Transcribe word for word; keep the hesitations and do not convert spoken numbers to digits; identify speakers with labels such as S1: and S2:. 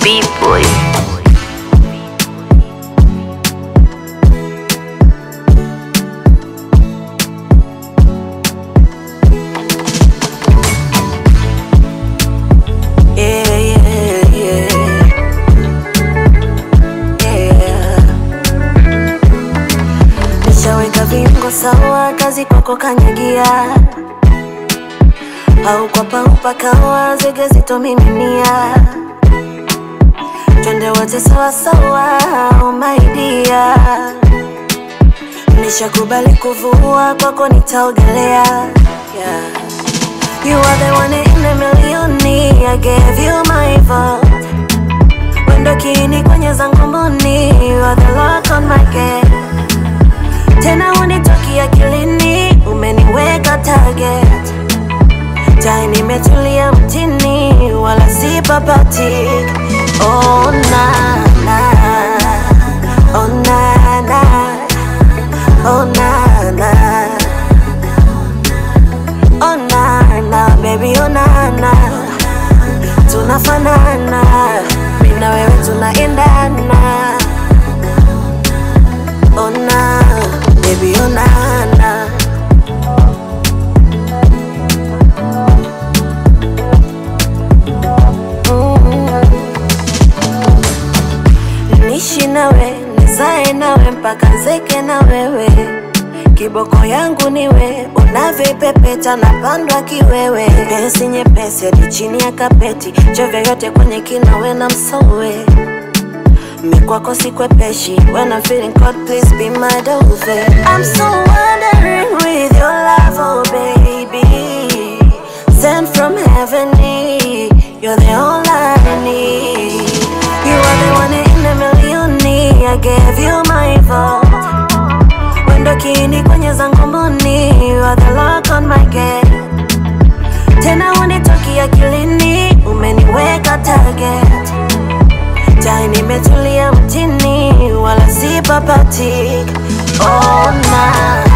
S1: B-boy.
S2: Viungo sawa, kazi kwako kanyagia, au kwa paupa kawa zege zitomiminia. Twende wote sawa sawa, oh my dear. Nishakubali kuvua kwako nitaogelea, yeah. You are the one in a million, I gave you my vote. Wendo kiini kwenye zangu mboni, you are the lock on my gate. Tena unitoki akilini, umeniweka target. Tai nimetulia mtini, wala si papati. Oh na na, oh na na, oh na na, oh na na, baby oh na na. Tunafanana, mimi na wewe tunaendana. Oh na, baby oh na na. mm. Nishi nawe, nizae nawe, mpaka nzeke na wewe. Kiboko yangu niwe, unavyopepeta na pandwa kiwewe. Pesi nyepesi hadi chini ya kapeti, chovya yote kwenye kinawe na msowe. Mikwako sikwepeshi, when I'm feeling cold, please be my dove. I'm so wondering with your love, oh baby. Sent from heaven, you're the all I need. You are the one in a million, I gave you my vote. Wendo kiini kwenye zangu mboni, you are the lock on my gate. Tena unitoki akilini, umeniweka target. Tai nimetulia mtini, wala si papati. Oh na